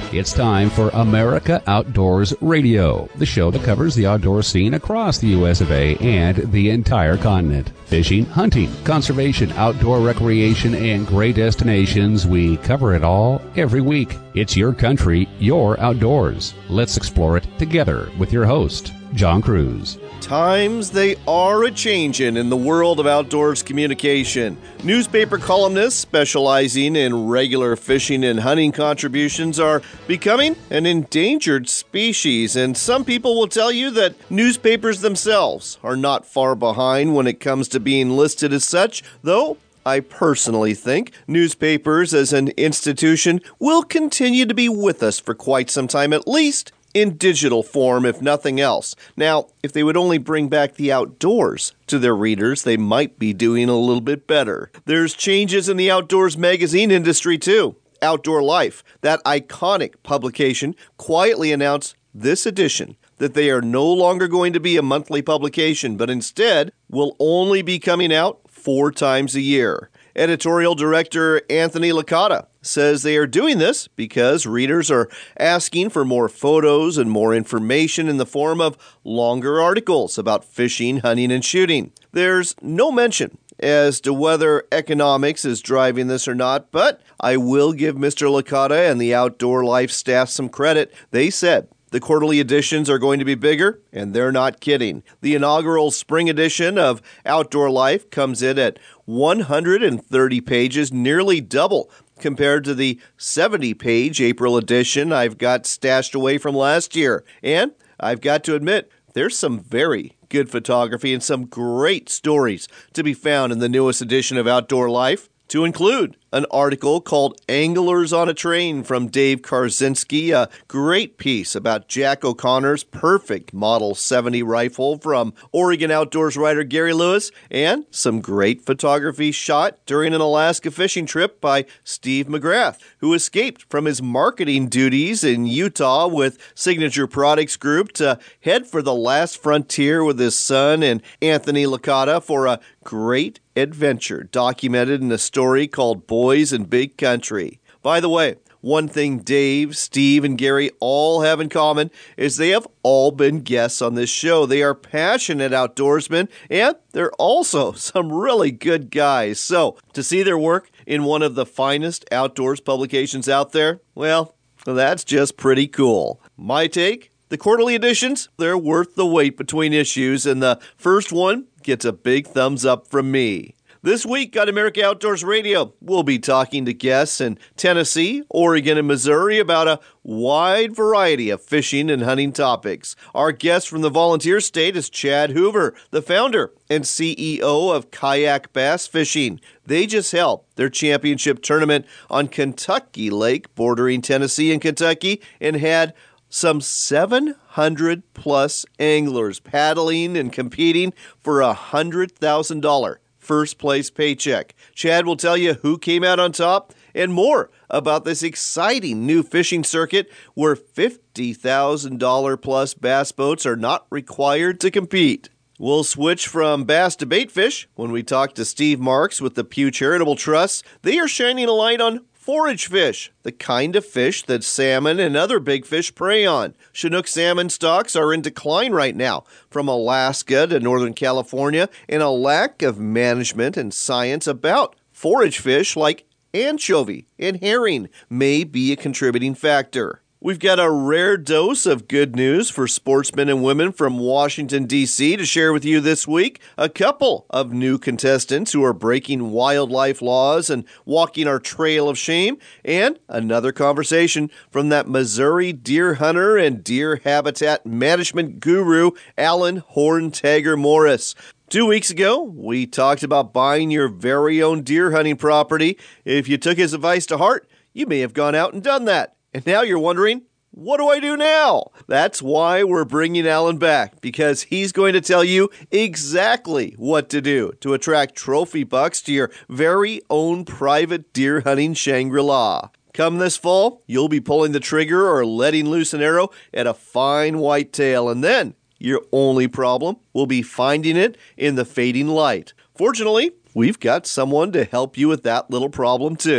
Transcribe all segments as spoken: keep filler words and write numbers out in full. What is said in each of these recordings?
It's time for America Outdoors Radio, the show that covers the outdoor scene across the U S of A and the entire continent. Fishing, hunting, conservation, outdoor recreation, and great destinations. We cover it all every week. It's your country, your outdoors. Let's explore it together with your host, John Cruz. Times they are a-changin' in the world of outdoors communication. Newspaper columnists specializing in regular fishing and hunting contributions are becoming an endangered species, and some people will tell you that newspapers themselves are not far behind when it comes to being listed as such, though I personally think newspapers as an institution will continue to be with us for quite some time, at least in digital form, if nothing else. Now, if they would only bring back the outdoors to their readers, they might be doing a little bit better. There's changes in the outdoors magazine industry, too. Outdoor Life, that iconic publication, quietly announced this edition that they are no longer going to be a monthly publication, but instead will only be coming out four times a year. Editorial director Anthony Licata says they are doing this because readers are asking for more photos and more information in the form of longer articles about fishing, hunting, and shooting. There's no mention as to whether economics is driving this or not, but I will give Mister Licata and the Outdoor Life staff some credit. They said the quarterly editions are going to be bigger, and they're not kidding. The inaugural spring edition of Outdoor Life comes in at one hundred thirty pages, nearly double compared to the seventy-page April edition I've got stashed away from last year. And I've got to admit, there's some very good photography and some great stories to be found in the newest edition of Outdoor Life, to include an article called Anglers on a Train from Dave Karzinski, a great piece about Jack O'Connor's perfect Model seventy rifle from Oregon outdoors writer Gary Lewis, and some great photography shot during an Alaska fishing trip by Steve McGrath, who escaped from his marketing duties in Utah with Signature Products Group to head for the last frontier with his son and Anthony Licata for a great adventure documented in a story called Boys in Big Country. By the way, one thing Dave, Steve, and Gary all have in common is they have all been guests on this show. They are passionate outdoorsmen, and they're also some really good guys. So, to see their work in one of the finest outdoors publications out there, well, that's just pretty cool. My take? The quarterly editions, they're worth the wait between issues, and the first one gets a big thumbs up from me. This week on America Outdoors Radio, we'll be talking to guests in Tennessee, Oregon, and Missouri about a wide variety of fishing and hunting topics. Our guest from the volunteer state is Chad Hoover, the founder and C E O of Kayak Bass Fishing. They just held their championship tournament on Kentucky Lake, bordering Tennessee and Kentucky, and had some seven hundred plus anglers paddling and competing for a one hundred thousand dollars first place paycheck. Chad will tell you who came out on top and more about this exciting new fishing circuit where fifty thousand dollars plus bass boats are not required to compete. We'll switch from bass to baitfish when we talk to Steve Marks with the Pew Charitable Trust. They are shining a light on forage fish, the kind of fish that salmon and other big fish prey on. Chinook salmon stocks are in decline right now from Alaska to Northern California, and a lack of management and science about forage fish like anchovy and herring may be a contributing factor. We've got a rare dose of good news for sportsmen and women from Washington, D C to share with you this week. A couple of new contestants who are breaking wildlife laws and walking our trail of shame, and another conversation from that Missouri deer hunter and deer habitat management guru, Alan Horntager Morris. Two weeks ago, we talked about buying your very own deer hunting property. If you took his advice to heart, you may have gone out and done that. And now you're wondering, what do I do now? That's why we're bringing Alan back, because he's going to tell you exactly what to do to attract trophy bucks to your very own private deer hunting Shangri-La. Come this fall, you'll be pulling the trigger or letting loose an arrow at a fine whitetail, and then your only problem will be finding it in the fading light. Fortunately, we've got someone to help you with that little problem too.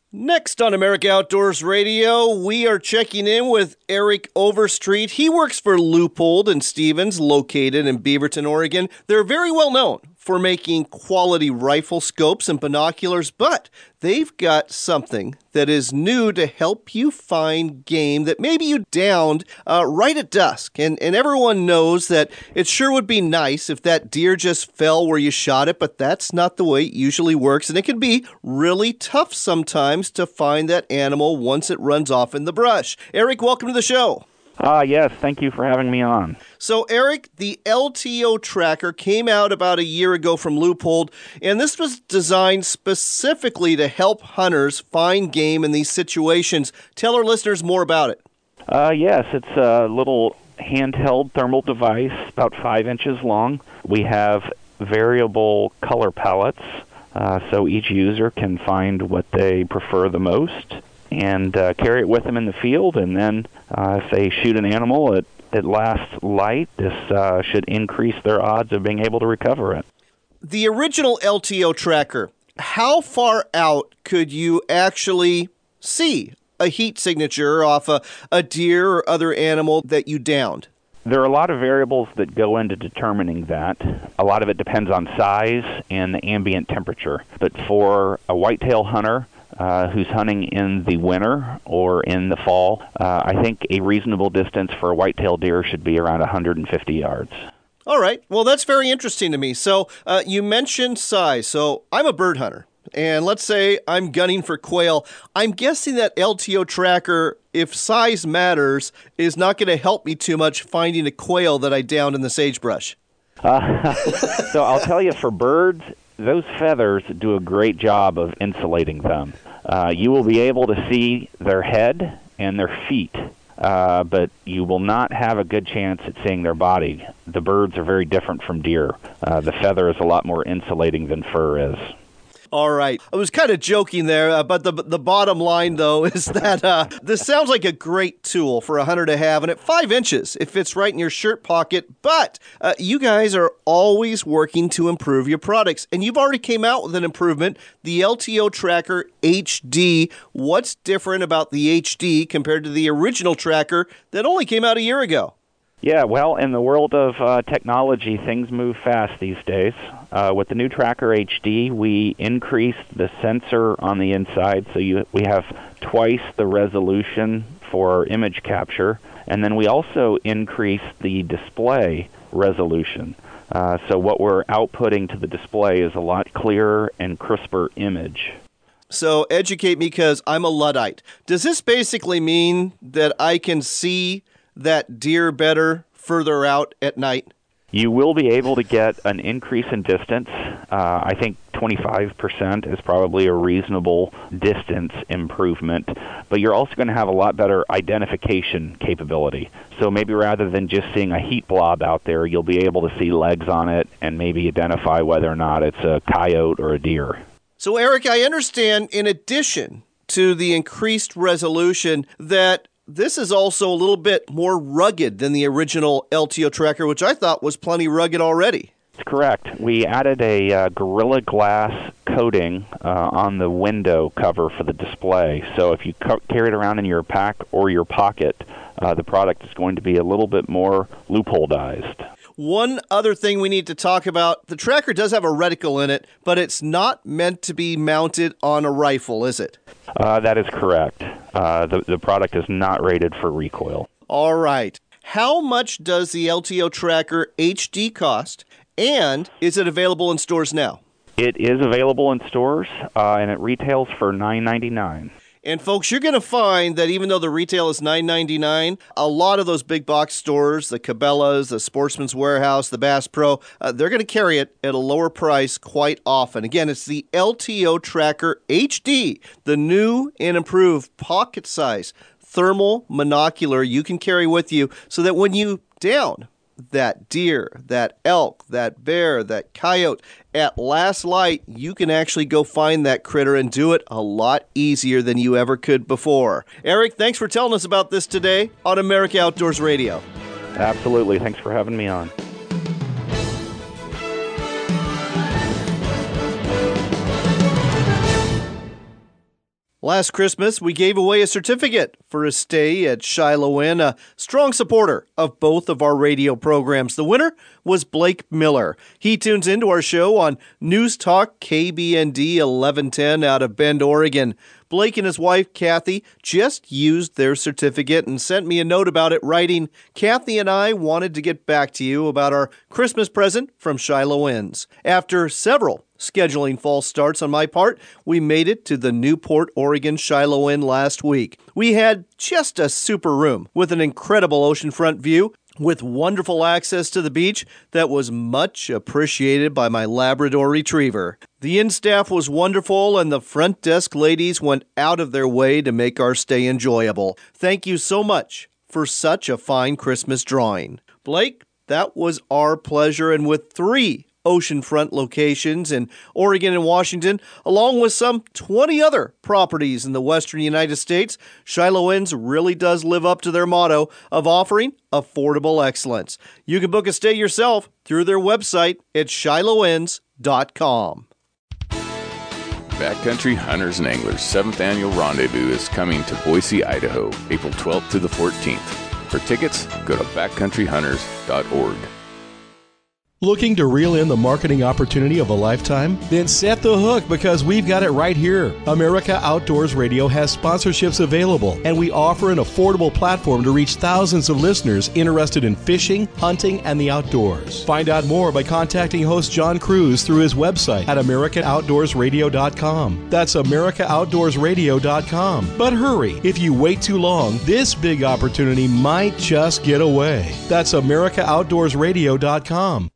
Next on America Outdoors Radio, we are checking in with Eric Overstreet. He works for Leupold and Stevens, located in Beaverton, Oregon. They're very well known for making quality rifle scopes and binoculars, but they've got something that is new to help you find game that maybe you downed uh, right at dusk. And, and everyone knows that it sure would be nice if that deer just fell where you shot it, but that's not the way it usually works. And it can be really tough sometimes to find that animal once it runs off in the brush. Eric, welcome to the show. Ah, uh, yes. Thank you for having me on. So, Eric, the L T O tracker came out about a year ago from Leupold, and this was designed specifically to help hunters find game in these situations. Tell our listeners more about it. Uh, yes, it's a little handheld thermal device, about five inches long. We have variable color palettes, uh, so each user can find what they prefer the most and uh, carry it with them in the field, and then uh, if they shoot an animal at, at last light, this uh, should increase their odds of being able to recover it. The original L T O tracker, how far out could you actually see a heat signature off a, a deer or other animal that you downed? There are a lot of variables that go into determining that. A lot of it depends on size and the ambient temperature. But for a whitetail hunter, Uh, who's hunting in the winter or in the fall, uh, I think a reasonable distance for a whitetail deer should be around one hundred fifty yards. All right. Well, that's very interesting to me. So uh, you mentioned size. So I'm a bird hunter, and let's say I'm gunning for quail. I'm guessing that L T O tracker, if size matters, is not going to help me too much finding a quail that I downed in the sagebrush. Uh, so I'll tell you, for birds, those feathers do a great job of insulating them. Uh, you will be able to see their head and their feet, uh, but you will not have a good chance at seeing their body. The birds are very different from deer. Uh, the feather is a lot more insulating than fur is. All right. I was kind of joking there, uh, but the the bottom line, though, is that uh, this sounds like a great tool for a hunter to have. And at five inches, it fits right in your shirt pocket. But uh, you guys are always working to improve your products. And you've already came out with an improvement, the L T O Tracker H D. What's different about the H D compared to the original tracker that only came out a year ago? Yeah, well, in the world of uh, technology, things move fast these days. Uh, with the new Tracker H D, we increased the sensor on the inside, so you, we have twice the resolution for image capture, and then we also increased the display resolution. Uh, so what we're outputting to the display is a lot clearer and crisper image. So educate me, because I'm a Luddite. Does this basically mean that I can see that deer better further out at night? You will be able to get an increase in distance. Uh, I think twenty-five percent is probably a reasonable distance improvement, but you're also going to have a lot better identification capability. So maybe rather than just seeing a heat blob out there, you'll be able to see legs on it and maybe identify whether or not it's a coyote or a deer. So, Eric, I understand, in addition to the increased resolution, that this is also a little bit more rugged than the original L T O tracker, which I thought was plenty rugged already. That's correct. We added a uh, Gorilla Glass coating uh, on the window cover for the display. So if you ca- carry it around in your pack or your pocket, uh, the product is going to be a little bit more Leupoldized. One other thing we need to talk about, the tracker does have a reticle in it, but it's not meant to be mounted on a rifle, is it? Uh, that is correct. Uh, the, the product is not rated for recoil. All right. How much does the L T O Tracker H D cost, and is it available in stores now? It is available in stores, uh, and it retails for nine ninety-nine. And folks, you're going to find that even though the retail is nine ninety-nine, a lot of those big box stores, the Cabela's, the Sportsman's Warehouse, the Bass Pro, uh, they're going to carry it at a lower price quite often. Again, it's the L T O Tracker H D, the new and improved pocket size thermal monocular you can carry with you, so that when you down that deer, that elk, that bear, that coyote, at last light, you can actually go find that critter and do it a lot easier than you ever could before. Eric, thanks for telling us about this today on America Outdoors Radio. Absolutely. Thanks for having me on. Last Christmas, we gave away a certificate for a stay at Shiloh Inn, a strong supporter of both of our radio programs. The winner was Blake Miller. He tunes into our show on News Talk K B N D eleven ten out of Bend, Oregon. Blake and his wife, Kathy, just used their certificate and sent me a note about it, writing, "Kathy and I wanted to get back to you about our Christmas present from Shiloh Inns. After several scheduling false starts on my part, we made it to the Newport, Oregon Shiloh Inn last week. We had just a super room with an incredible oceanfront view, with wonderful access to the beach that was much appreciated by my Labrador Retriever. The inn staff was wonderful, and the front desk ladies went out of their way to make our stay enjoyable. Thank you so much for such a fine Christmas drawing." Blake, that was our pleasure, and with three oceanfront locations in Oregon and Washington, along with some twenty other properties in the western United States, Shiloh Inns really does live up to their motto of offering affordable excellence. You can book a stay yourself through their website at shiloh inns dot com. Backcountry Hunters and Anglers' seventh Annual Rendezvous is coming to Boise, Idaho, April twelfth to the fourteenth. For tickets, go to backcountry hunters dot org. Looking to reel in the marketing opportunity of a lifetime? Then set the hook, because we've got it right here. America Outdoors Radio has sponsorships available, and we offer an affordable platform to reach thousands of listeners interested in fishing, hunting, and the outdoors. Find out more by contacting host John Cruz through his website at america outdoors radio dot com. That's america outdoors radio dot com. But hurry, if you wait too long, this big opportunity might just get away. That's america outdoors radio dot com.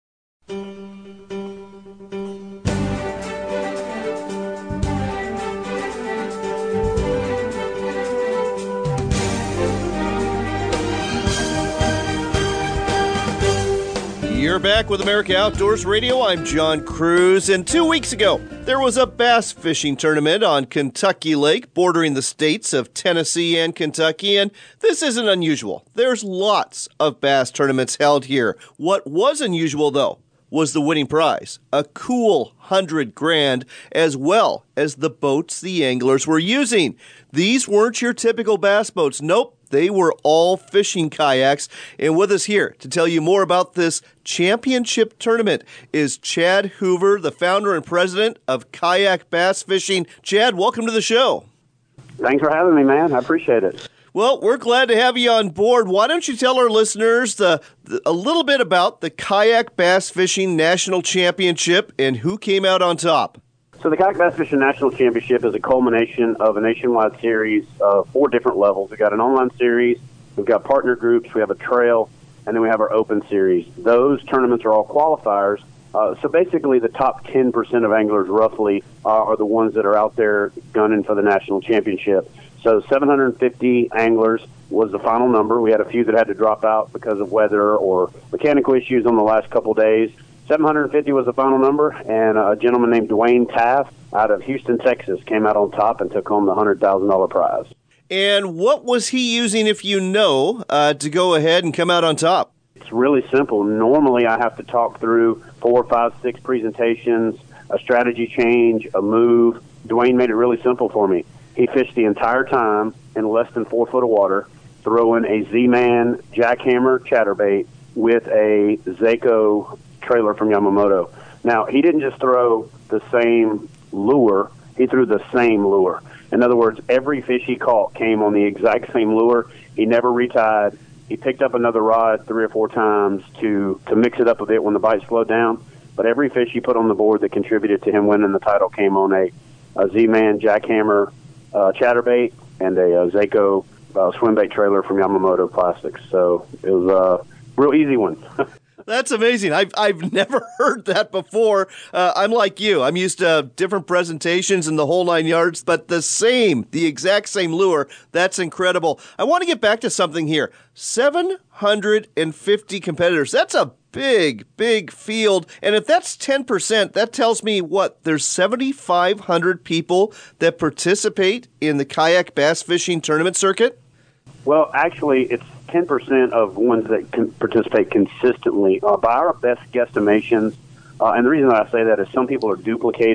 You're back with America Outdoors Radio. I'm John Cruz, and two weeks ago, there was a bass fishing tournament on Kentucky Lake, bordering the states of Tennessee and Kentucky, and this isn't unusual. There's lots of bass tournaments held here. What was unusual, though, was the winning prize, a cool hundred grand, as well as the boats the anglers were using. These weren't your typical bass boats. Nope. They were all fishing kayaks. And with us here to tell you more about this championship tournament is Chad Hoover, the founder and president of Kayak Bass Fishing. Chad, welcome to the show. Thanks for having me, man. I appreciate it. Well, we're glad to have you on board. Why don't you tell our listeners the, the, a little bit about the Kayak Bass Fishing National Championship and who came out on top? So the Kayak Bass Fishing National Championship is a culmination of a nationwide series of four different levels. We've got an online series, we've got partner groups, we have a trail, and then we have our open series. Those tournaments are all qualifiers. Uh, so basically the top ten percent of anglers roughly uh, are the ones that are out there gunning for the national championship. So seven hundred fifty anglers was the final number. We had a few that had to drop out because of weather or mechanical issues on the last couple days. seven hundred fifty was the final number, and a gentleman named Dwayne Taft out of Houston, Texas, came out on top and took home the one hundred thousand dollars prize. And what was he using, if you know, uh, to go ahead and come out on top? It's really simple. Normally I have to talk through four, five, six presentations, a strategy change, a move. Dwayne made it really simple for me. He fished the entire time in less than four foot of water, throwing a Z-Man jackhammer chatterbait with a Zako trailer from Yamamoto. Now, he didn't just throw the same lure, he threw the same lure. In other words, every fish he caught came on the exact same lure. He never retied. He picked up another rod three or four times to, to mix it up a bit when the bite slowed down. But every fish he put on the board that contributed to him winning the title came on a, a Z-Man jackhammer uh, chatterbait and a, a Zako uh, swim bait trailer from Yamamoto Plastics. So it was a real easy one. That's amazing. I've I've never heard that before. Uh, I'm like you. I'm used to different presentations and the whole nine yards, but the same, the exact same lure. That's incredible. I want to get back to something here. seven hundred fifty competitors. That's a big, big field. And if that's ten percent, that tells me what? There's seventy-five hundred people that participate in the kayak bass fishing tournament circuit? Well, actually, it's ten percent of ones that can participate consistently. Uh, by our best guesstimations, uh, and the reason that I say that is some people are duplicated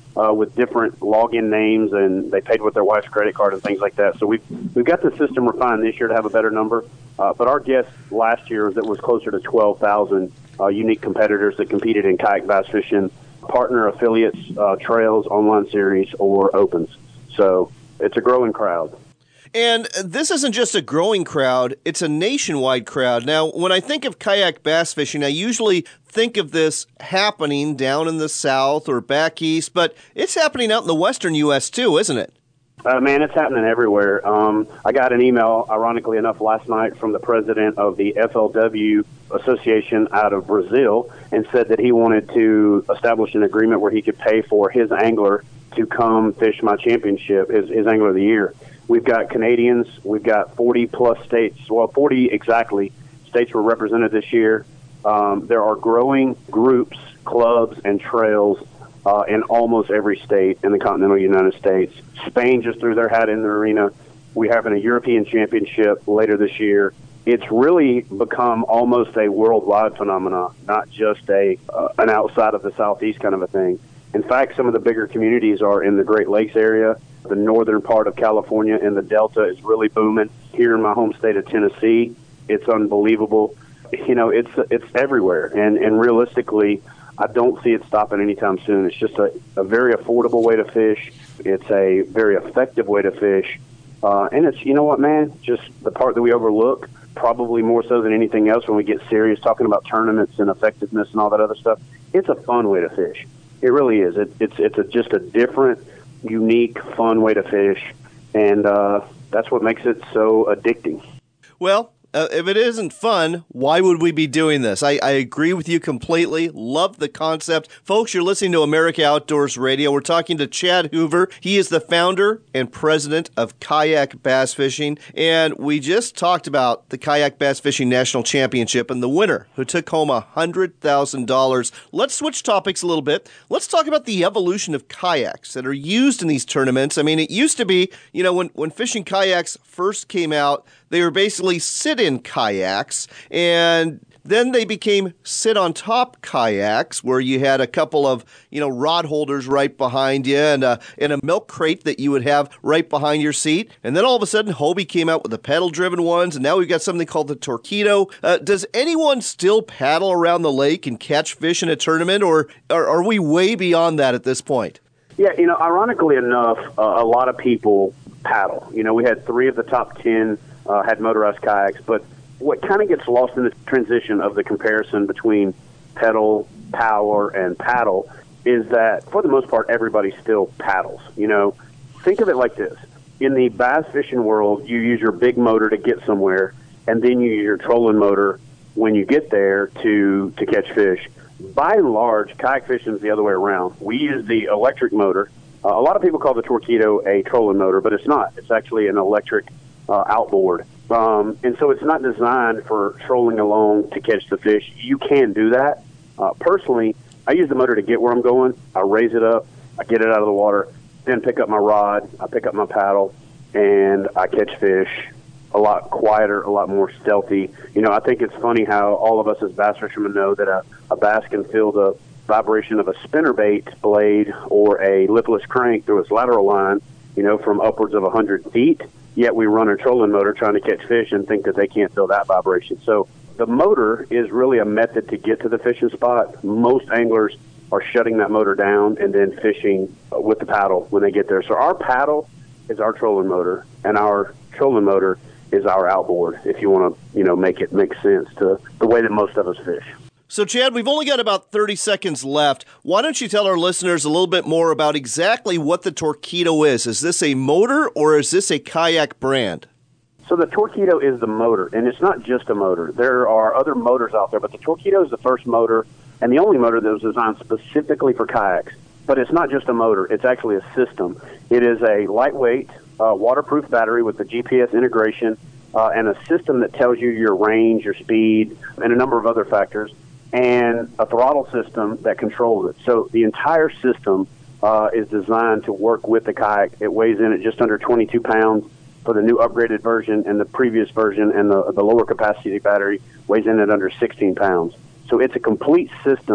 uh, with different login names, and they paid with their wife's credit card and things like that. So we've, we've got the system refined this year to have a better number. Uh, but our guess last year was it was closer to twelve thousand uh, unique competitors that competed in kayak bass fishing, partner affiliates, uh, trails, online series, or opens. So it's a growing crowd. And this isn't just a growing crowd, it's a nationwide crowd. Now, when I think of kayak bass fishing, I usually think of this happening down in the south or back east, but it's happening out in the western U S too, isn't it? Uh, man, it's happening everywhere. Um, I got an email, ironically enough, last night from the president of the F L W Association out of Brazil, and said that he wanted to establish an agreement where he could pay for his angler to come fish my championship, his, his angler of the year. We've got Canadians. We've got forty-plus states. Well, forty exactly states were represented this year. Um, there are growing groups, clubs, and trails uh, in almost every state in the continental United States. Spain just threw their hat in the arena. We're having a European championship later this year. It's really become almost a worldwide phenomenon, not just a uh, an outside of the Southeast kind of a thing. In fact, some of the bigger communities are in the Great Lakes area. The northern part of California and the Delta is really booming. Here in my home state of Tennessee, it's unbelievable. You know, it's it's everywhere. And, and realistically, I don't see it stopping anytime soon. It's just a, a very affordable way to fish. It's a very effective way to fish. Uh, and it's, you know what, man, just the part that we overlook, probably more so than anything else when we get serious talking about tournaments and effectiveness and all that other stuff. It's a fun way to fish. It really is. It, it's it's a, just a different, unique, fun way to fish, and uh, that's what makes it so addicting. Well, uh, if it isn't fun, why would we be doing this? I, I agree with you completely. Love the concept. Folks, you're listening to America Outdoors Radio. We're talking to Chad Hoover. He is the founder and president of Kayak Bass Fishing, and we just talked about the Kayak Bass Fishing National Championship and the winner who took home one hundred thousand dollars. Let's switch topics a little bit. Let's talk about the evolution of kayaks that are used in these tournaments. I mean, it used to be, you know, when, when fishing kayaks first came out, they were basically sit-in kayaks, and then they became sit-on-top kayaks, where you had a couple of, you know, rod holders right behind you and a, and a milk crate that you would have right behind your seat. And then all of a sudden, Hobie came out with the pedal-driven ones, and now we've got something called the Torqeedo. Uh, does anyone still paddle around the lake and catch fish in a tournament, or are, are we way beyond that at this point? Yeah, you know, ironically enough, uh, a lot of people paddle. You know, we had three of the top ten uh, had motorized kayaks, but what kind of gets lost in the transition of the comparison between pedal, power, and paddle is that, for the most part, everybody still paddles. You know, think of it like this. In the bass fishing world, you use your big motor to get somewhere, and then you use your trolling motor when you get there to, to catch fish. By and large, kayak fishing is the other way around. We use the electric motor. Uh, a lot of people call the Torqeedo a trolling motor, but it's not. It's actually an electric uh, outboard. Um, and so it's not designed for trolling along to catch the fish. You can do that. Uh, personally, I use the motor to get where I'm going. I raise it up, I get it out of the water, then pick up my rod, I pick up my paddle, and I catch fish a lot quieter, a lot more stealthy. You know, I think it's funny how all of us as bass fishermen know that a, a bass can feel the vibration of a spinnerbait blade or a lipless crank through its lateral line, you know, from upwards of one hundred feet. Yet we run a trolling motor trying to catch fish and think that they can't feel that vibration. So the motor is really a method to get to the fishing spot. Most anglers are shutting that motor down and then fishing with the paddle when they get there. So our paddle is our trolling motor, and our trolling motor is our outboard, if you want to, you know, make it make sense to the way that most of us fish. So, Chad, we've only got about thirty seconds left. Why don't you tell our listeners a little bit more about exactly what the Torqeedo is? Is this a motor, or is this a kayak brand? So the Torqeedo is the motor, and it's not just a motor. There are other motors out there, but the Torqeedo is the first motor and the only motor that was designed specifically for kayaks. But it's not just a motor. It's actually a system. It is a lightweight, uh, waterproof battery with the G P S integration uh, and a system that tells you your range, your speed, and a number of other factors, and a throttle system that controls it. So the entire system uh, is designed to work with the kayak. It weighs in at just under twenty-two pounds for the new upgraded version, and the previous version and the, the lower capacity battery weighs in at under sixteen pounds. So it's a complete system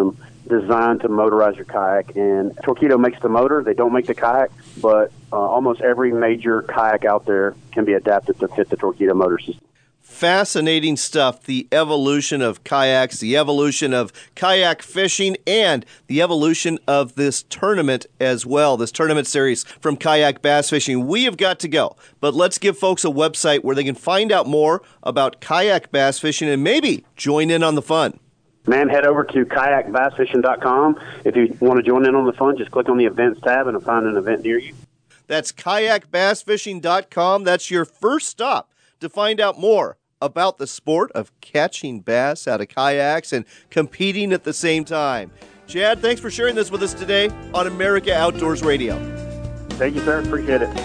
designed to motorize your kayak. And Torqeedo makes the motor. They don't make the kayak, but uh, almost every major kayak out there can be adapted to fit the Torqeedo motor system. Fascinating stuff, the evolution of kayaks, the evolution of kayak fishing, and the evolution of this tournament as well, this tournament series from Kayak Bass Fishing. We have got to go, but let's give folks a website where they can find out more about kayak bass fishing and maybe join in on the fun. Man, head over to kayak bass fishing dot com. If you want to join in on the fun, just click on the events tab and find an event near you. That's kayak bass fishing dot com. That's your first stop to find out more about the sport of catching bass out of kayaks and competing at the same time. Chad, thanks for sharing this with us today on America Outdoors Radio. Thank you, sir. Appreciate it.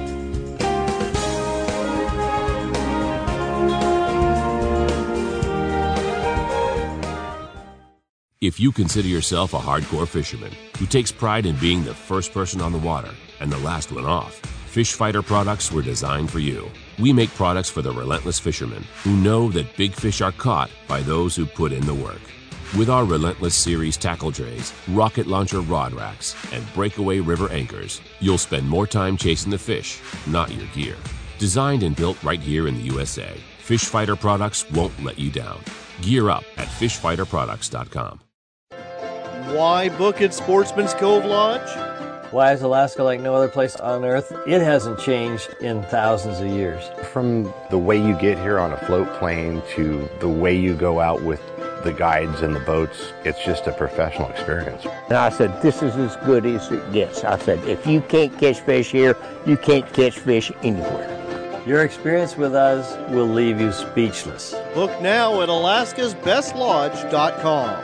If you consider yourself a hardcore fisherman who takes pride in being the first person on the water and the last one off, Fish Fighter products were designed for you. We make products for the relentless fishermen who know that big fish are caught by those who put in the work. With our Relentless Series tackle trays, rocket launcher rod racks, and breakaway river anchors, you'll spend more time chasing the fish, not your gear. Designed and built right here in the U S A, Fish Fighter products won't let you down. Gear up at fish fighter products dot com. Why book at Sportsman's Cove Lodge? Why is Alaska like no other place on Earth? It hasn't changed in thousands of years. From the way you get here on a float plane to the way you go out with the guides and the boats, it's just a professional experience. And I said, this is as good as it gets. I said, if you can't catch fish here, you can't catch fish anywhere. Your experience with us will leave you speechless. Book now at alaskas best lodge dot com.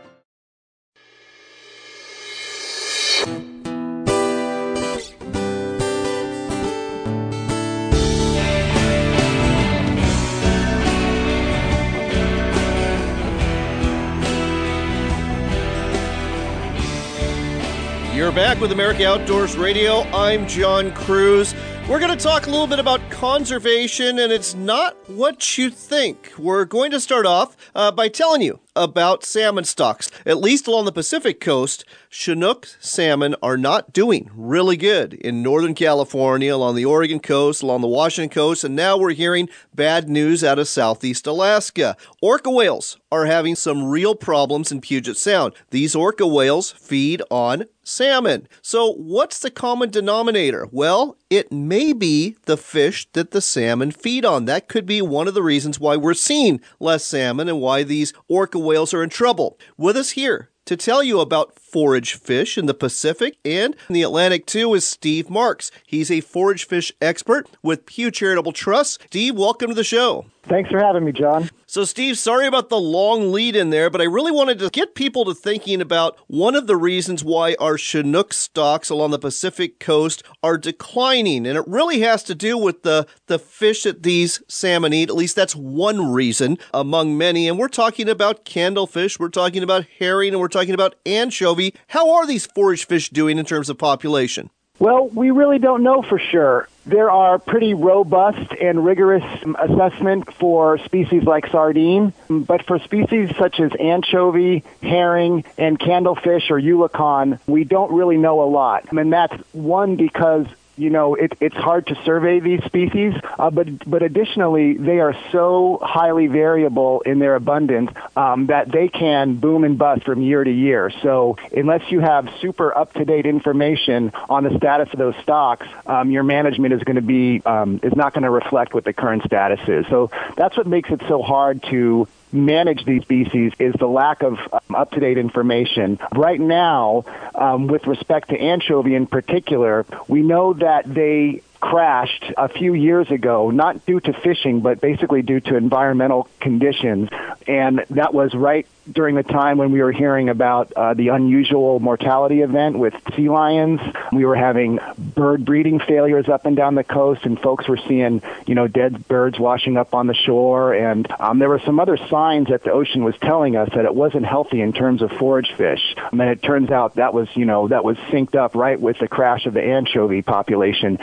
You're back with America Outdoors Radio. I'm John Cruz. We're going to talk a little bit about conservation, and it's not what you think. We're going to start off uh, by telling you about salmon stocks. At least along the Pacific coast, Chinook salmon are not doing really good in Northern California, along the Oregon coast, along the Washington coast, and now we're hearing bad news out of Southeast Alaska. Orca whales are having some real problems in Puget Sound. These orca whales feed on salmon. So what's the common denominator? Well, it may be the fish that the salmon feed on. That could be one of the reasons why we're seeing less salmon and why these orca whales are in trouble. With us here to tell you about forage fish in the Pacific and in the Atlantic too is Steve Marks. He's a forage fish expert with Pew Charitable Trust. Steve, welcome to the show. Thanks for having me, John. So, Steve, sorry about the long lead in there, but I really wanted to get people to thinking about one of the reasons why our Chinook stocks along the Pacific coast are declining, and it really has to do with the, the fish that these salmon eat. At least that's one reason among many, and we're talking about candlefish, we're talking about herring, and we're talking about anchovy. How are these forage fish doing in terms of population? Well, we really don't know for sure. There are pretty robust and rigorous assessment for species like sardine, but for species such as anchovy, herring, and candlefish or eulicon, we don't really know a lot. And that's one because you know, it, it's hard to survey these species, uh, but but additionally, they are so highly variable in their abundance um, that they can boom and bust from year to year. So unless you have super up-to-date information on the status of those stocks, um, your management is going to be um, is not going to reflect what the current status is. So that's what makes it so hard to manage these species is the lack of um, up-to-date information. Right now, um, with respect to anchovy in particular, we know that they crashed a few years ago, not due to fishing, but basically due to environmental conditions. And that was right during the time when we were hearing about uh, the unusual mortality event with sea lions. We were having bird breeding failures up and down the coast, and folks were seeing, you know, dead birds washing up on the shore. And um, there were some other signs that the ocean was telling us that it wasn't healthy in terms of forage fish. And it turns out that was, you know, that was synced up right with the crash of the anchovy population. However,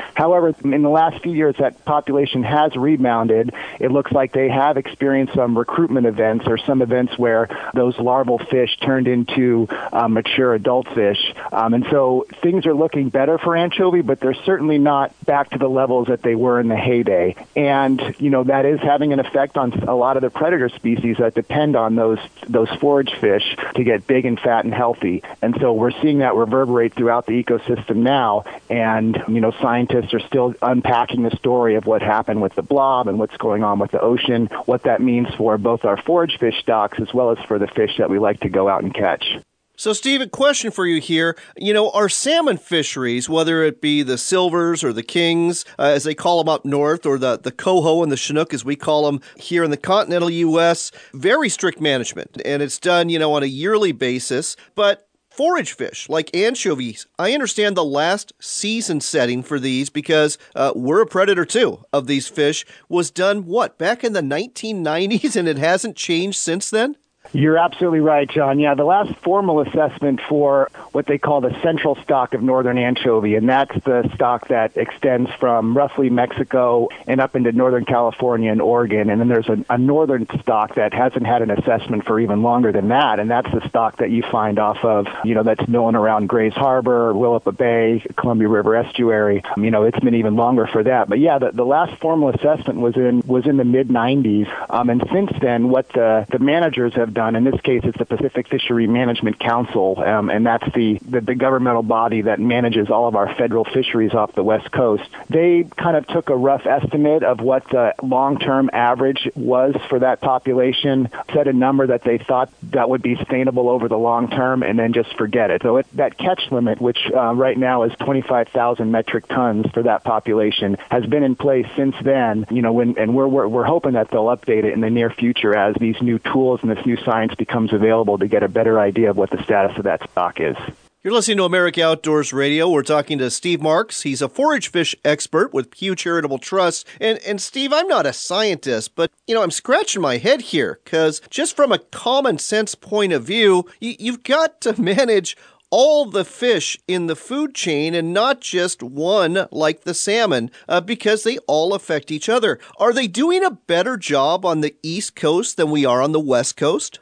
However, in the last few years, that population has rebounded. It looks like they have experienced some recruitment events or some events where those larval fish turned into uh, mature adult fish. Um, and so things are looking better for anchovy, but they're certainly not back to the levels that they were in the heyday. And, you know, that is having an effect on a lot of the predator species that depend on those those forage fish to get big and fat and healthy. And so we're seeing that reverberate throughout the ecosystem now. And, you know, scientists are still unpacking the story of what happened with the blob and what's going on with the ocean, what that means for both our forage fish stocks as well as for the fish that we like to go out and catch. So, Steve, a question for you here. You know, our salmon fisheries, whether it be the silvers or the kings, uh, as they call them up north, or the, the coho and the chinook, as we call them here in the continental U S, very strict management. And it's done, you know, on a yearly basis. But forage fish, like anchovies, I understand the last season setting for these, because uh, we're a predator, too, of these fish, was done, what, back in the nineteen nineties, and it hasn't changed since then? You're absolutely right, John. Yeah, the last formal assessment for what they call the central stock of northern anchovy, and that's the stock that extends from roughly Mexico and up into northern California and Oregon. And then there's a, a northern stock that hasn't had an assessment for even longer than that, and that's the stock that you find off of, you know, that's milling around Grays Harbor, Willapa Bay, Columbia River Estuary. Um, you know, it's been even longer for that. But yeah, the, the last formal assessment was in was in the mid nineties, um, and since then, what the, the managers have done, in this case, it's the Pacific Fishery Management Council, um, and that's the, the, the governmental body that manages all of our federal fisheries off the West Coast. They kind of took a rough estimate of what the long-term average was for that population, set a number that they thought that would be sustainable over the long term, and then just forget it. So it, that catch limit, which uh, right now is twenty-five thousand metric tons for that population, has been in place since then. You know, when, and we're, we're we're hoping that they'll update it in the near future as these new tools and this new science becomes available to get a better idea of what the status of that stock is. You're listening to America Outdoors Radio. We're talking to Steve Marks. He's a forage fish expert with Pew Charitable Trust. And, and Steve, I'm not a scientist, but, you know, I'm scratching my head here because just from a common sense point of view, you, you've got to manage all the fish in the food chain and not just one like the salmon, uh, because they all affect each other. Are they doing a better job on the East Coast than we are on the West Coast?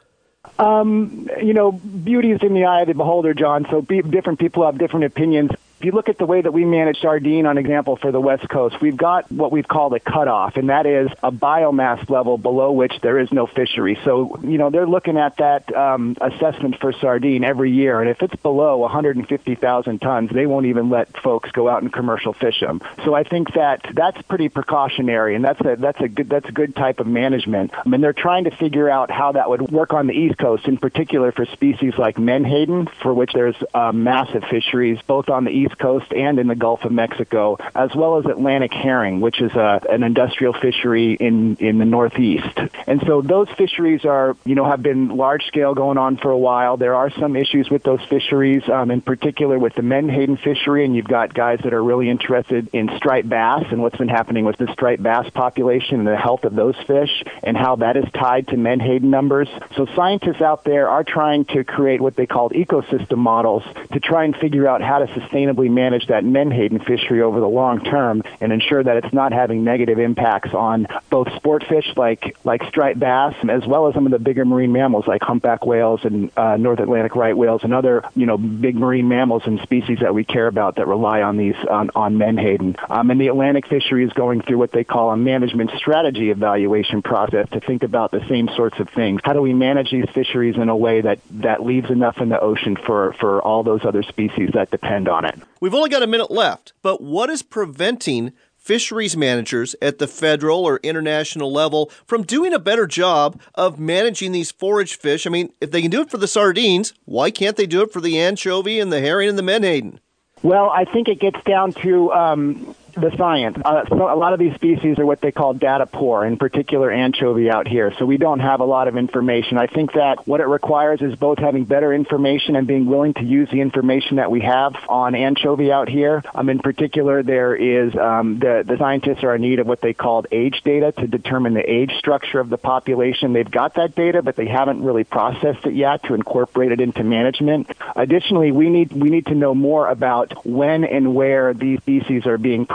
Um, you know, beauty is in the eye of the beholder, John, so be, different people have different opinions. If you look at the way that we manage sardine, on example, for the West Coast, we've got what we've called a cutoff, and that is a biomass level below which there is no fishery. So, you know, they're looking at that um, assessment for sardine every year, and if it's below one hundred fifty thousand tons, they won't even let folks go out and commercial fish them. So I think that that's pretty precautionary, and that's a that's a good that's a good type of management. I mean, they're trying to figure out how that would work on the East Coast, in particular for species like menhaden, for which there's uh, massive fisheries both on the East Coast and in the Gulf of Mexico, as well as Atlantic herring, which is a, an industrial fishery in, in the Northeast. And so those fisheries are, you know, have been large scale going on for a while. There are some issues with those fisheries, um, in particular with the menhaden fishery, and you've got guys that are really interested in striped bass and what's been happening with the striped bass population and the health of those fish and how that is tied to menhaden numbers. So scientists out there are trying to create what they call ecosystem models to try and figure out how to sustainably manage that menhaden fishery over the long term and ensure that it's not having negative impacts on both sport fish like like striped bass, as well as some of the bigger marine mammals like humpback whales and uh, North Atlantic right whales and other, you know, big marine mammals and species that we care about that rely on these on, on menhaden. Um, and the Atlantic fishery is going through what they call a management strategy evaluation process to think about the same sorts of things. How do we manage these fisheries in a way that, that leaves enough in the ocean for, for all those other species that depend on it? We've only got a minute left, but what is preventing fisheries managers at the federal or international level from doing a better job of managing these forage fish? I mean, if they can do it for the sardines, why can't they do it for the anchovy and the herring and the menhaden? Well, I think it gets down to um, the science. Uh, so a lot of these species are what they call data poor, in particular anchovy out here. So we don't have a lot of information. I think that what it requires is both having better information and being willing to use the information that we have on anchovy out here. Um, in particular, there is um, the, the scientists are in need of what they called age data to determine the age structure of the population. They've got that data, but they haven't really processed it yet to incorporate it into management. Additionally, we need we need to know more about when and where these species are being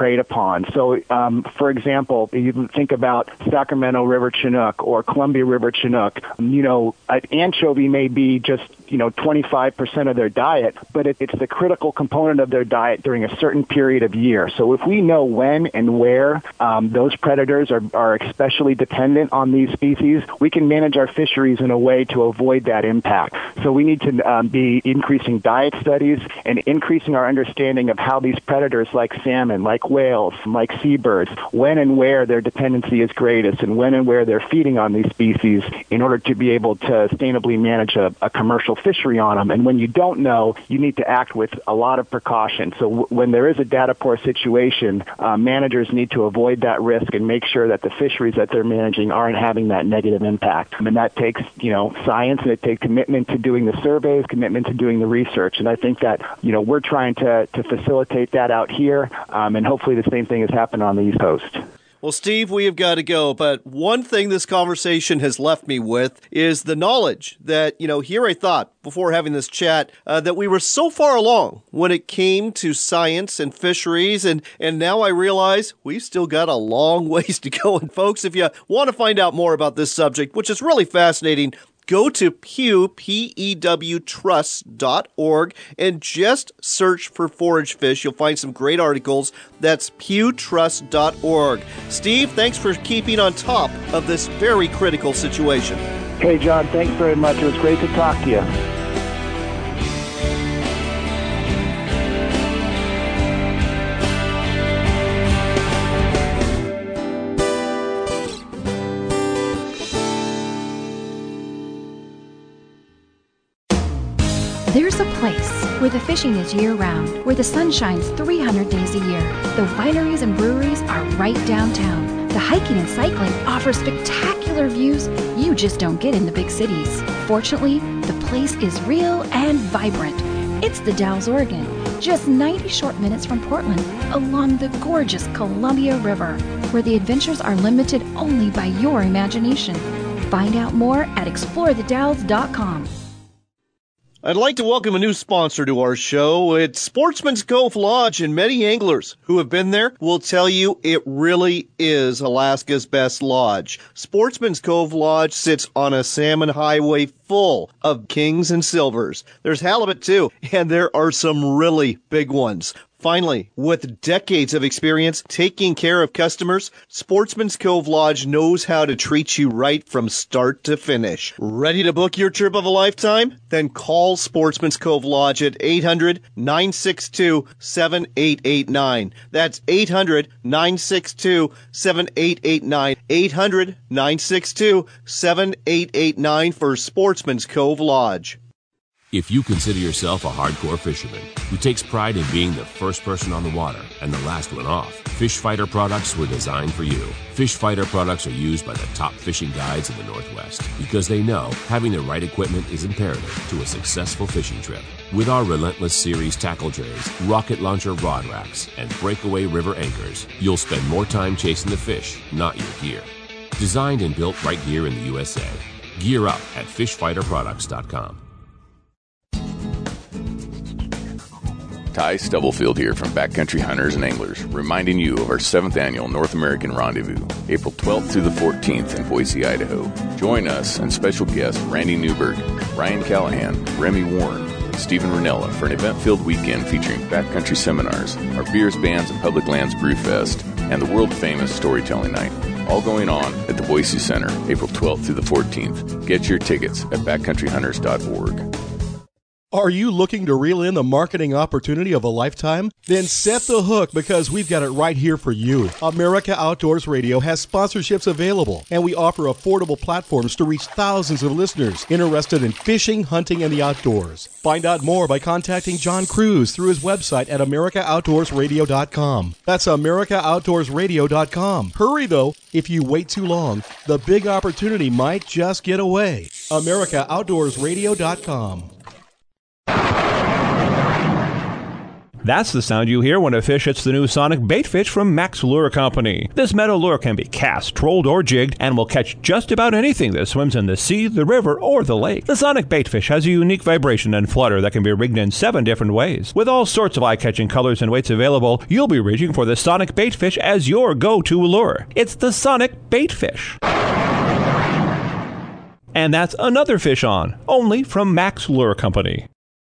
preyed upon. So, um, for example, you think about Sacramento River Chinook or Columbia River Chinook. You know, an anchovy may be just, you know, twenty-five percent of their diet, but it, it's the critical component of their diet during a certain period of year. So if we know when and where um, those predators are, are especially dependent on these species, we can manage our fisheries in a way to avoid that impact. So we need to um, be increasing diet studies and increasing our understanding of how these predators like salmon, like whales, like seabirds, when and where their dependency is greatest and when and where they're feeding on these species in order to be able to sustainably manage a, a commercial fishery on them. And when you don't know, you need to act with a lot of precaution. So w- when there is a data poor situation, uh, managers need to avoid that risk and make sure that the fisheries that they're managing aren't having that negative impact. And that takes, you know, science, and it takes commitment to doing the surveys, commitment to doing the research. And I think that, you know, we're trying to, to facilitate that out here, um, and hopefully the same thing has happened on the East Coast. Well, Steve, we have got to go, but one thing this conversation has left me with is the knowledge that, you know, here I thought before having this chat uh, that we were so far along when it came to science and fisheries, and, and now I realize we've still got a long ways to go. And folks, if you want to find out more about this subject, which is really fascinating, go to Pew, P E W Trust dot org, and just search for forage fish. You'll find some great articles. That's Pew Trust dot org. Steve, thanks for keeping on top of this very critical situation. Hey, John, thanks very much. It was great to talk to you. There's a place where the fishing is year-round, where the sun shines three hundred days a year. The wineries and breweries are right downtown. The hiking and cycling offer spectacular views you just don't get in the big cities. Fortunately, the place is real and vibrant. It's the Dalles, Oregon, just ninety short minutes from Portland, along the gorgeous Columbia River, where the adventures are limited only by your imagination. Find out more at explore the dalles dot com. I'd like to welcome a new sponsor to our show. It's Sportsman's Cove Lodge, and many anglers who have been there will tell you it really is Alaska's best lodge. Sportsman's Cove Lodge sits on a salmon highway full of kings and silvers. There's halibut too, and there are some really big ones. Finally, with decades of experience taking care of customers, Sportsman's Cove Lodge knows how to treat you right from start to finish. Ready to book your trip of a lifetime? Then call Sportsman's Cove Lodge at eight hundred, nine six two, seven eight eight nine. That's eight hundred, nine six two, seven eight eight nine. eight hundred, nine six two, seven eight eight nine for Sportsman's Cove Lodge. If you consider yourself a hardcore fisherman who takes pride in being the first person on the water and the last one off, Fish Fighter products were designed for you. Fish Fighter products are used by the top fishing guides in the Northwest because they know having the right equipment is imperative to a successful fishing trip. With our Relentless Series tackle trays, rocket launcher rod racks, and breakaway river anchors, you'll spend more time chasing the fish, not your gear. Designed and built right here in the U S A. Gear up at fish fighter products dot com. Ty Stubblefield here from Backcountry Hunters and Anglers, reminding you of our seventh annual North American Rendezvous, April twelfth through the fourteenth in Boise, Idaho. Join us and special guests Randy Newberg, Ryan Callahan, Remy Warren, and Stephen Ranella for an event-filled weekend featuring backcountry seminars, our beers, bands, and public lands brew fest, and the world-famous storytelling night. All going on at the Boise Center, April twelfth through the fourteenth. Get your tickets at backcountry hunters dot org. Are you looking to reel in the marketing opportunity of a lifetime? Then set the hook because we've got it right here for you. America Outdoors Radio has sponsorships available, and we offer affordable platforms to reach thousands of listeners interested in fishing, hunting, and the outdoors. Find out more by contacting John Cruz through his website at america outdoors radio dot com. That's america outdoors radio dot com. Hurry, though. If you wait too long, the big opportunity might just get away. america outdoors radio dot com. That's the sound you hear when a fish hits the new Sonic Baitfish from Max Lure Company. This metal lure can be cast, trolled, or jigged and will catch just about anything that swims in the sea, the river, or the lake. The Sonic Baitfish has a unique vibration and flutter that can be rigged in seven different ways. With all sorts of eye-catching colors and weights available, you'll be reaching for the Sonic Baitfish as your go-to lure. It's the Sonic Baitfish. And that's another fish on, only from Max Lure Company.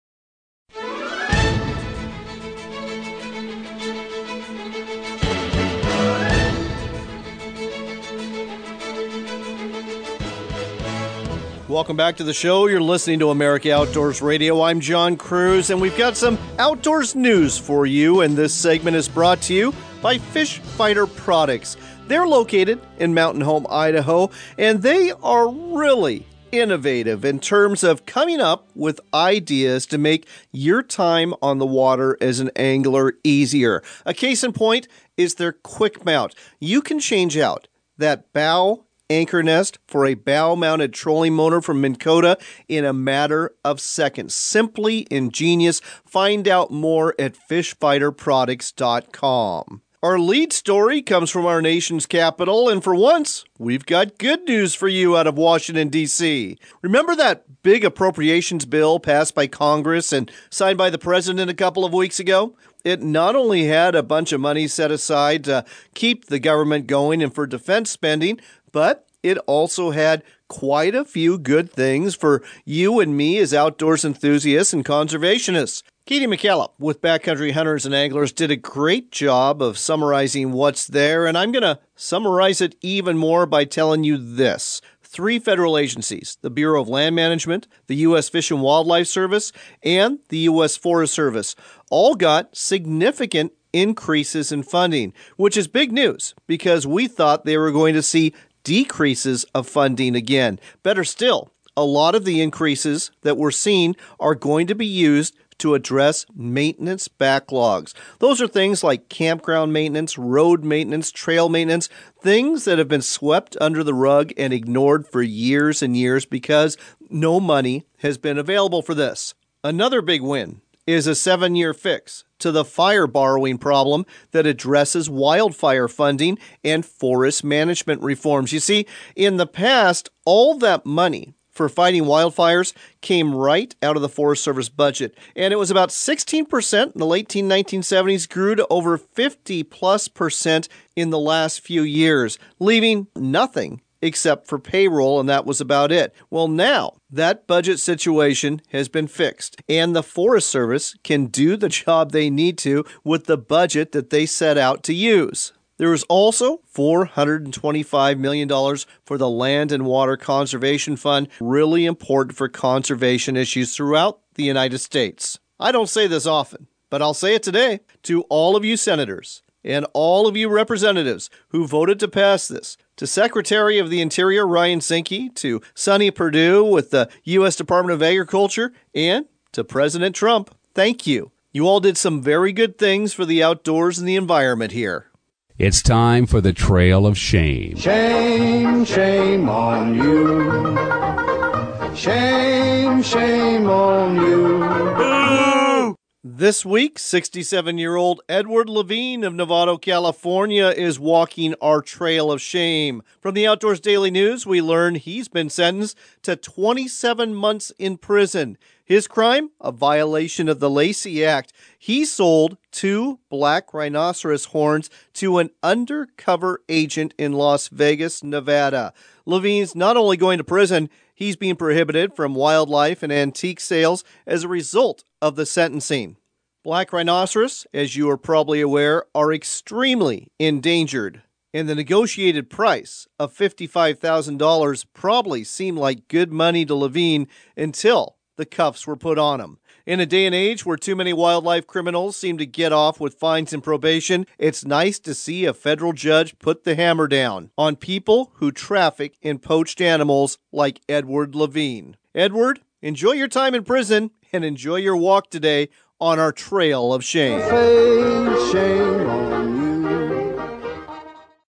Welcome back to the show. You're listening to America Outdoors Radio. I'm John Cruz, and we've got some outdoors news for you, and this segment is brought to you by Fish Fighter Products. They're located in Mountain Home, Idaho, and they are really innovative in terms of coming up with ideas to make your time on the water as an angler easier. A case in point is their Quick Mount. You can change out that bow anchor nest for a bow-mounted trolling motor from Minn Kota in a matter of seconds. Simply ingenious. Find out more at fish fighter products dot com. Our lead story comes from our nation's capital, and for once, we've got good news for you out of Washington, D C Remember that big appropriations bill passed by Congress and signed by the president a couple of weeks ago? It not only had a bunch of money set aside to keep the government going and for defense spending, but it also had quite a few good things for you and me as outdoors enthusiasts and conservationists. Katie McKillop with Backcountry Hunters and Anglers did a great job of summarizing what's there, and I'm going to summarize it even more by telling you this. Three federal agencies, the Bureau of Land Management, the U S Fish and Wildlife Service, and the U S Forest Service, all got significant increases in funding, which is big news because we thought they were going to see decreases of funding again. Better still, a lot of the increases that we're seeing are going to be used to address maintenance backlogs. Those are things like campground maintenance, road maintenance, trail maintenance, things that have been swept under the rug and ignored for years and years because no money has been available for this. Another big win is a seven-year fix to the fire borrowing problem that addresses wildfire funding and forest management reforms. You see, in the past, all that money for fighting wildfires came right out of the Forest Service budget, and it was about sixteen percent in the late nineteen seventies, grew to over fifty plus percent in the last few years, leaving nothing except for payroll, and that was about it. Well, now that budget situation has been fixed, and the Forest Service can do the job they need to with the budget that they set out to use. There is also four hundred twenty-five million dollars for the Land and Water Conservation Fund, really important for conservation issues throughout the United States. I don't say this often, but I'll say it today to all of you senators and all of you representatives who voted to pass this, to Secretary of the Interior Ryan Zinke, to Sonny Perdue with the U S Department of Agriculture, and to President Trump, thank you. You all did some very good things for the outdoors and the environment here. It's time for the Trail of Shame. Shame, shame on you. Shame, shame on you. This week, sixty-seven-year-old Edward Levine of Novato, California is walking our trail of shame. From the Outdoors Daily News, we learn he's been sentenced to twenty-seven months in prison. His crime? A violation of the Lacey Act. He sold two black rhinoceros horns to an undercover agent in Las Vegas, Nevada. Levine's not only going to prison, he's being prohibited from wildlife and antique sales as a result of the sentencing. Black rhinoceros, as you are probably aware, are extremely endangered, and the negotiated price of fifty-five thousand dollars probably seemed like good money to Levine until the cuffs were put on him. In a day and age where too many wildlife criminals seem to get off with fines and probation, it's nice to see a federal judge put the hammer down on people who traffic in poached animals like Edward Levine. Edward, enjoy your time in prison and enjoy your walk today on our trail of shame. Shame, shame on you.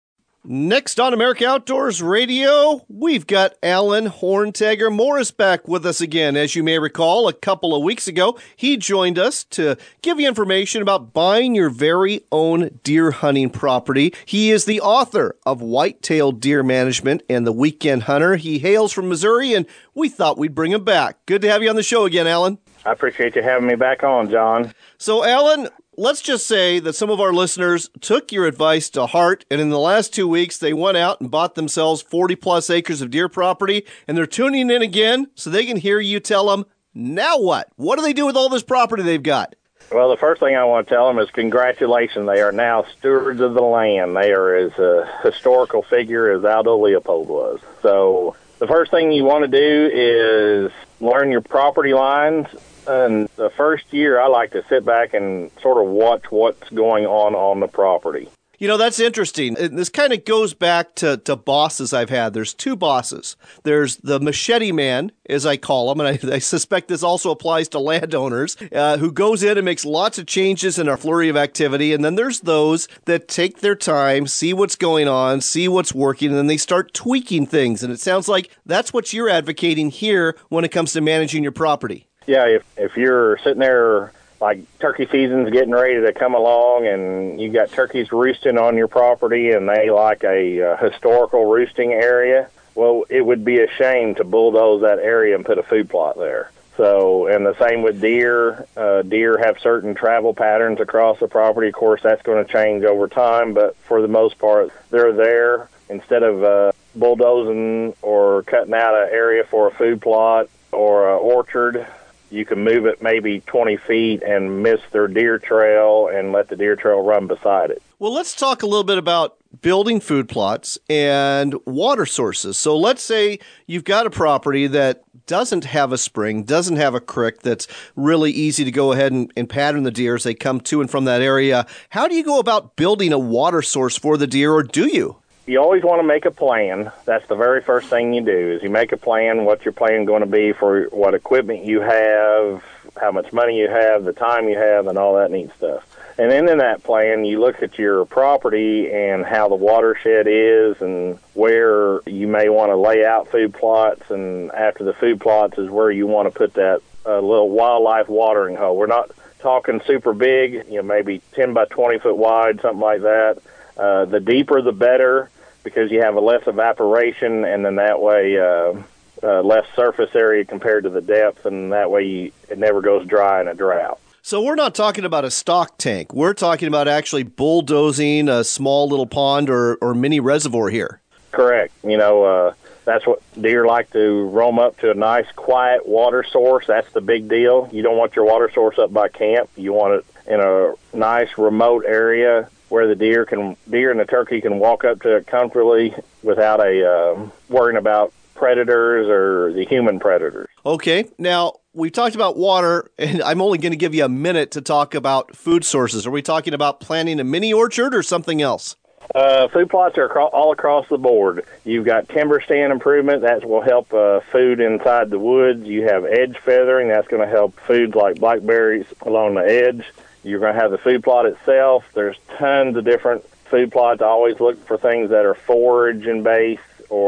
Next on America Outdoors Radio, we've got Alan Horntager Morris back with us again. As you may recall, a couple of weeks ago, he joined us to give you information about buying your very own deer hunting property. He is the author of White-tailed Deer Management and the Weekend Hunter. He hails from Missouri, and we thought we'd bring him back. Good to have you on the show again, Alan. I appreciate you having me back on, John. So, Alan, let's just say that some of our listeners took your advice to heart, and in the last two weeks, they went out and bought themselves forty plus acres of deer property, and they're tuning in again so they can hear you tell them, now what? What do they do with all this property they've got? Well, the first thing I want to tell them is congratulations. They are now stewards of the land. They are as a historical figure as Aldo Leopold was. So the first thing you want to do is learn your property lines. And the first year, I like to sit back and sort of watch what's going on on the property. You know, that's interesting. This kind of goes back to, to bosses I've had. There's two bosses. There's the machete man, as I call him, and I, I suspect this also applies to landowners, uh, who goes in and makes lots of changes in a flurry of activity. And then there's those that take their time, see what's going on, see what's working, and then they start tweaking things. And it sounds like that's what you're advocating here when it comes to managing your property. Yeah, if if you're sitting there like turkey season's getting ready to come along and you got turkeys roosting on your property and they like a uh, historical roosting area, well, it would be a shame to bulldoze that area and put a food plot there. So, and the same with deer. Uh, deer have certain travel patterns across the property. Of course, that's going to change over time, but for the most part, they're there. Instead of uh, bulldozing or cutting out an area for a food plot or an orchard, you can move it maybe twenty feet and miss their deer trail and let the deer trail run beside it. Well, let's talk a little bit about building food plots and water sources. So let's say you've got a property that doesn't have a spring, doesn't have a creek that's really easy to go ahead and, and pattern the deer as they come to and from that area. How do you go about building a water source for the deer, or do you? You always want to make a plan. That's the very first thing you do, is you make a plan, what your plan going to be for what equipment you have, how much money you have, the time you have, and all that neat stuff. And then in that plan, you look at your property and how the watershed is and where you may want to lay out food plots. And after the food plots is where you want to put that uh, little wildlife watering hole. We're not talking super big, you know, maybe ten by twenty foot wide, something like that. Uh, the deeper, the better, because you have a less evaporation, and then that way uh, uh, less surface area compared to the depth, and that way you, it never goes dry in a drought. So we're not talking about a stock tank. We're talking about actually bulldozing a small little pond or, or mini reservoir here. Correct. You know, uh, that's what deer like to roam up to, a nice, quiet water source. That's the big deal. You don't want your water source up by camp. You want it in a nice, remote area where the deer can, deer and the turkey can walk up to it comfortably without a uh, worrying about predators or the human predators. Okay. Now, we talked about water, and I'm only going to give you a minute to talk about food sources. Are we talking about planting a mini orchard or something else? Uh, food plots are acro- all across the board. You've got timber stand improvement. That will help uh, food inside the woods. You have edge feathering. That's going to help foods like blackberries along the edge. You're going to have the food plot itself. There's tons of different food plots. I always look for things that are forage and base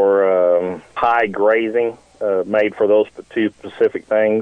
or um, high grazing, uh, made for those two specific things.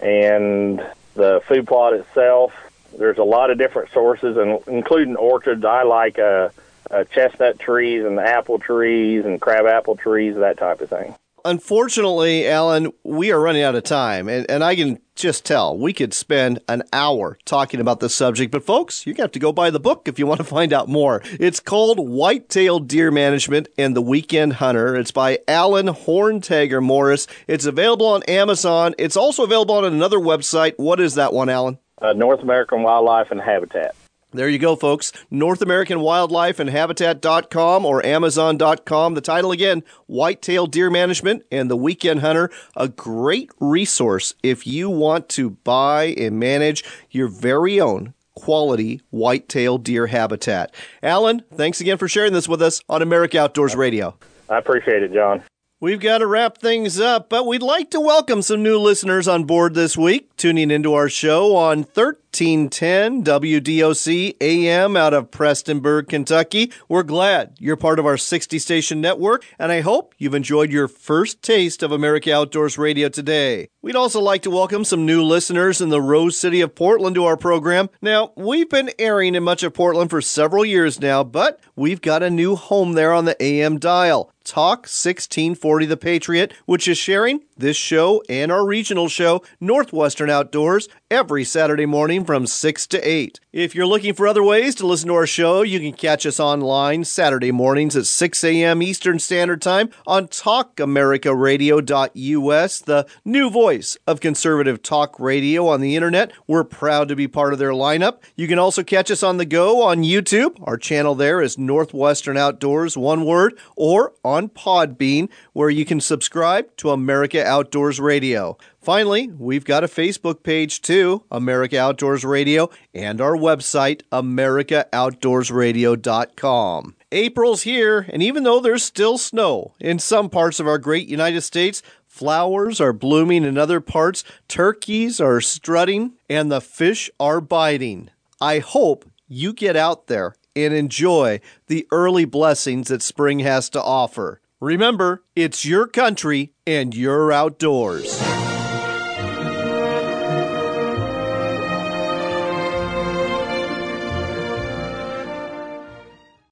And the food plot itself, there's a lot of different sources, and including orchards. I like uh, uh, chestnut trees and apple trees and crab apple trees, that type of thing. Unfortunately, Alan, we are running out of time, and, and I can just tell we could spend an hour talking about this subject. But folks, you're going to have to go buy the book if you want to find out more. It's called White-tailed Deer Management and the Weekend Hunter. It's by Alan Horntager Morris. It's available on Amazon. It's also available on another website. What is that one, Alan? Uh, North American Wildlife and Habitat. There you go, folks. North American Wildlife and Habitat dot com or Amazon dot com. The title again, White-tailed Deer Management and the Weekend Hunter. A great resource if you want to buy and manage your very own quality white-tailed deer habitat. Alan, thanks again for sharing this with us on America Outdoors Radio. I appreciate it, John. We've got to wrap things up, but we'd like to welcome some new listeners on board this week, tuning into our show on thirteen sixteen ten W D O C A M out of Prestonburg, Kentucky. We're glad you're part of our sixty station network, and I hope you've enjoyed your first taste of America Outdoors Radio today. We'd also like to welcome some new listeners in the Rose City of Portland to our program. Now, we've been airing in much of Portland for several years now, but we've got a new home there on the A M dial. Talk sixteen forty The Patriot, which is sharing this show and our regional show, Northwestern Outdoors, every Saturday morning from six to eight. If you're looking for other ways to listen to our show, you can catch us online Saturday mornings at six a.m. Eastern Standard Time on talk america radio dot u s, the new voice of conservative talk radio on the internet. We're proud to be part of their lineup. You can also catch us on the go on YouTube. Our channel there is Northwestern Outdoors, one word, or on Podbean, where you can subscribe to America Outdoors Radio. Finally, we've got a Facebook page too, America Outdoors Radio, and our website, america outdoors radio dot com. April's here, and even though there's still snow in some parts of our great United States, flowers are blooming in other parts, turkeys are strutting, and the fish are biting. I hope you get out there and enjoy the early blessings that spring has to offer. Remember, it's your country and your outdoors.